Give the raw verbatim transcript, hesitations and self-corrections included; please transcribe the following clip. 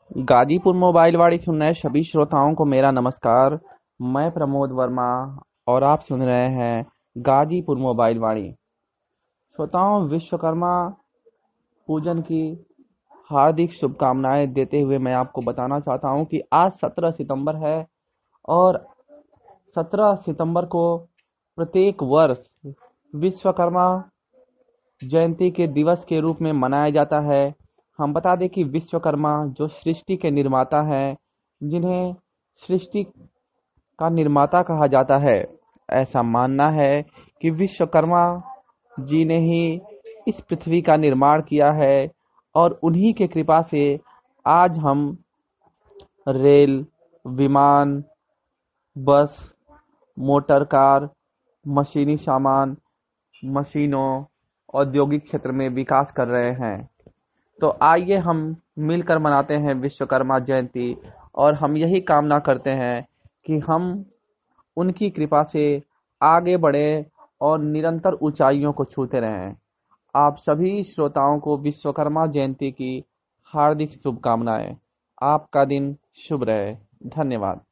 Ghazipur mobile वाड़ी सुन रहे सभी श्रोताओं को मेरा नमस्कार। मैं प्रमोद वर्मा और आप सुन रहे हैं गाजीपुर मोबाइल वाड़ी। श्रोताओं, विश्वकर्मा पूजन की हार्दिक शुभकामनाएं देते हुए मैं आपको बताना चाहता हूं कि आज सत्रह सितंबर है और सत्रह सितंबर को प्रत्येक वर्ष विश्वकर्मा जयंती के दिवस के रूप में मनाया जाता है। हम बता दें कि विश्वकर्मा जो सृष्टि के निर्माता हैं, जिन्हें सृष्टि का निर्माता कहा जाता है, ऐसा मानना है कि विश्वकर्मा जी ने ही इस पृथ्वी का निर्माण किया है और उन्हीं के कृपा से आज हम रेल, विमान, बस, मोटर कार, मशीनी सामान, मशीनों, औद्योगिक क्षेत्र में विकास कर रहे हैं। तो आइए हम मिलकर मनाते हैं विश्वकर्मा जयंती और हम यही कामना करते हैं कि हम उनकी कृपा से आगे बढ़े और निरंतर ऊंचाइयों को छूते रहें। आप सभी श्रोताओं को विश्वकर्मा जयंती की हार्दिक शुभकामनाएं। आपका दिन शुभ रहे। धन्यवाद।